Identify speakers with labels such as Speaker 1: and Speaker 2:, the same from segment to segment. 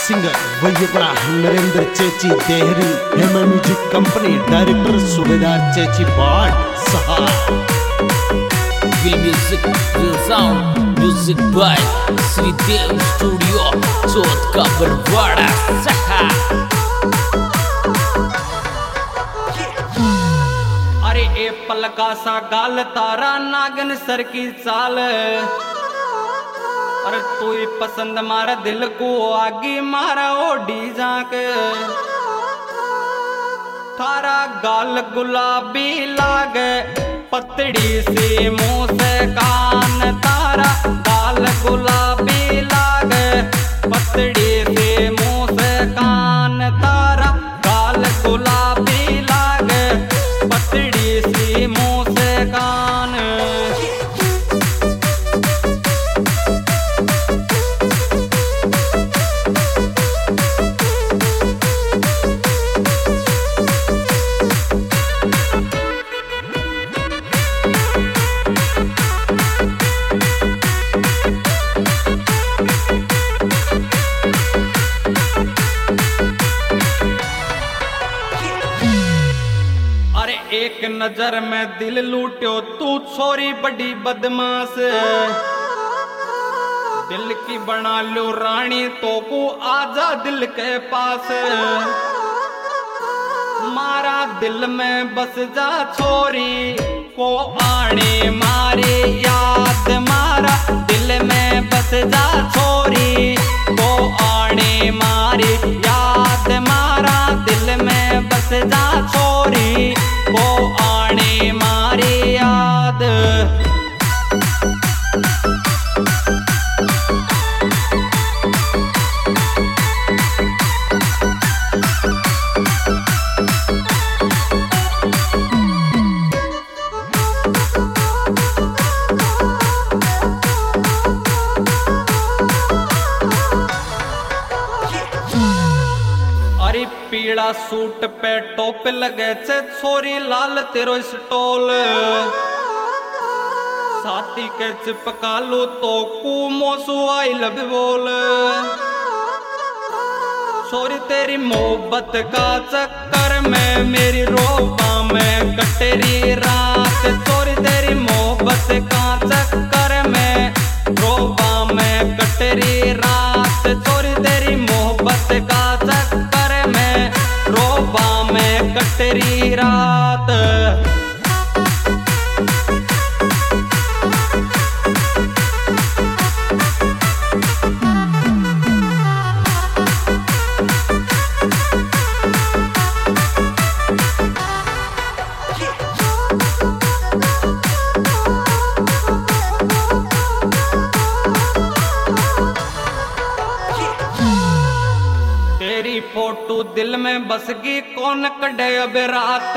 Speaker 1: Singer वैयगुड़ा Narendra Chechi Dehri Hema music company director Subedar Chechi बाट सहा
Speaker 2: music sound music by Shridev studio Chauth ka Barwara सहा।
Speaker 3: अरे ए पलका सा गाल तारा नागन सर की चाल, अरे तू ही पसंद मारा दिल को आगे मारा ओडी जाक, थारा गाल गुलाबी लागे पतड़ी से मुंह से कान, तारा गाल गुलाबी लागे पतड़ी से मुंह से कान, तारा गाल गुलाबी लागे पतड़ी से मुंह से कान। एक नजर में दिल लूट्यो तू छोरी बड़ी बदमाश, दिल की बना लो रानी तो को आजा दिल के पास, मारा दिल में बस जा छोरी को आने मारे याद, मारा दिल में बस जा छोरी को आने मारे याद, मारा दिल में बस जा छोरी को आने मारे याद। अरे पीला सूट पे टोप लगे छे छोरी लाल तेरो स्टोल, साथी के चिपका लो तो कुमोसु आई लव बोल, छोरी तेरी मोहब्बत का चक्कर में मेरी रोबा में कटरी रात, छोरी तेरी मोहब्बत का चक्कर में रोबा में कटरी रात, छोरी तेरी मोहब्बत का चक्कर में रोबा में कटरी रात। तेरी फोटो दिल में बस गई कौन कड़े अब रात,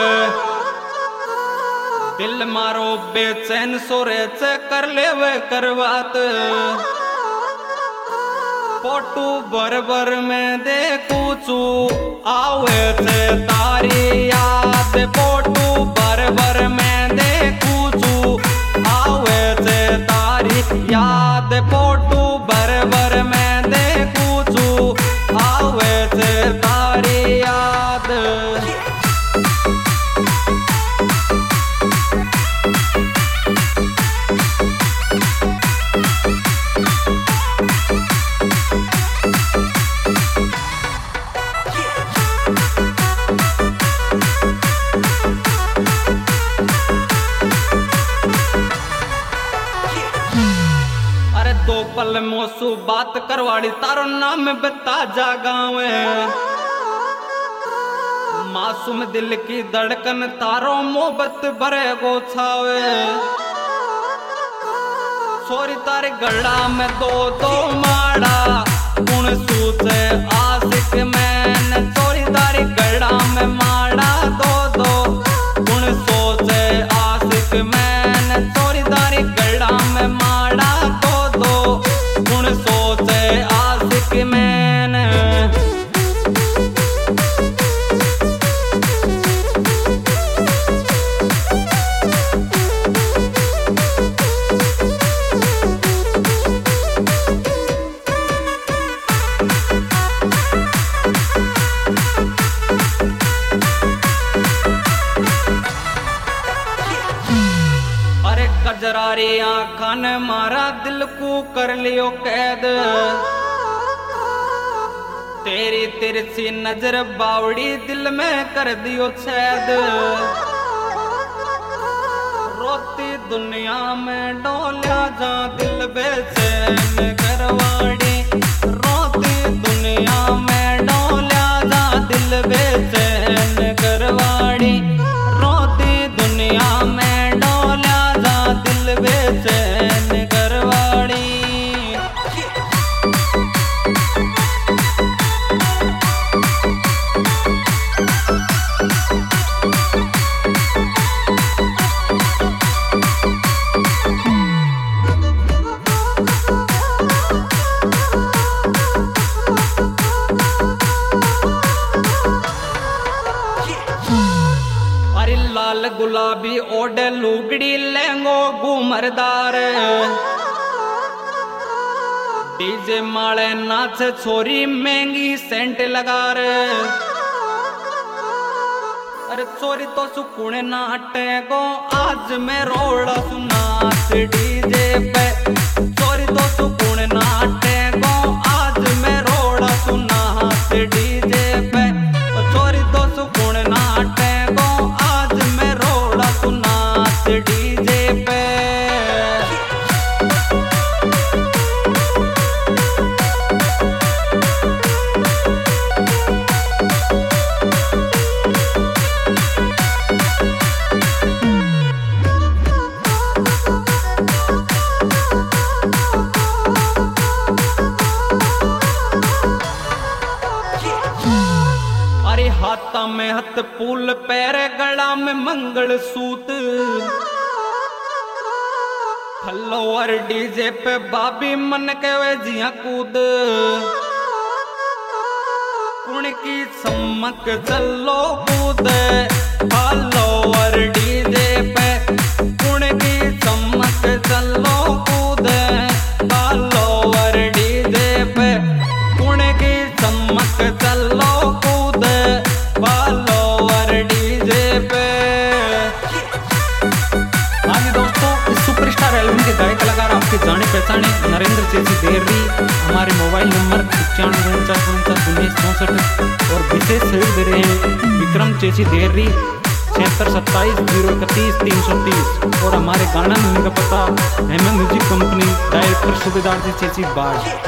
Speaker 3: दिल मारो बेचैन सोरे से कर ले वे करवात, फोटो बर बर में देखू चू आवे से तारी याद, फोटो बर बर में देखू चू आवे से तारी याद, फोटो बर बर में देखू चू आवे से तारी याद। अरे दो पल मोसू बात करवाड़ी तारो नाम बता जा गाँव, मासूम दिल की धड़कन तारो मोहब्बत भरे गो छावे, छोरी तारे गड़ा में दो दो माड़ा गुण सूचे आशिक मैन, छोरी तारे गड़ा में माड़ा दो दो गुण सोचे आशिक मैन, छोरी तारे गड़ा में माड़ा दो दो गुण सोचे आशिक मैन। तारी आँखा ने मारा दिल को कर लियो कैद, तेरी तिरछी नजर बावड़ी दिल में कर दियो छेद। रोती दुनिया में डोल्या जा दिल बेचैन करवाड़ी, रोती दुनिया में डोल्या जा दिल बेचैन करवाड़ी, रोती दुनिया में डोल्या जा दिल बेचैन करवाड़ी। अरे लाल गुलाबी ओढ़े लुगड़ी लहंगो घूमरदार, डीजे माले नाच छोरी महंगी सेंट लगा रे। अरे चोरी तो सुकून नाटे गो आज मैं रोड़ा सुनाच डीजे पे, चोरी तो सुकून नाटे गो आज मैं रोड़ा सुनाच डीजे पे, चोरी तो सुकून नाटे गो आज मैं रोड़ा सुनाच डीजे पे। अरे हाथा में हथ फूल पैर गला में मंगल सूत, फलोवर डीजे पे बाबी मन के वे जिया कूद, कुण की चमक चलो कूद, फलोवर डीजे पे कुण की चमक चलो कूद, फलोवर डीजे पे कुण की चमक चलो कूद, फलोवर डीजे पे। हाँ जी दोस्तों, इस सुपरस्टार एल्बम के गायक कलाकार आपके जाने पहचाने नरेंद्र चेची देहरी, हमारे मोबाइल नंबर 95494964 और विशेष सहयोग दे रहे हैं विक्रम चेची देहरी 7627013330 और हमारे गाना मिलने का पता MM म्यूजिक कंपनी, डायरेक्टर सूबेदार जी चेची बाट।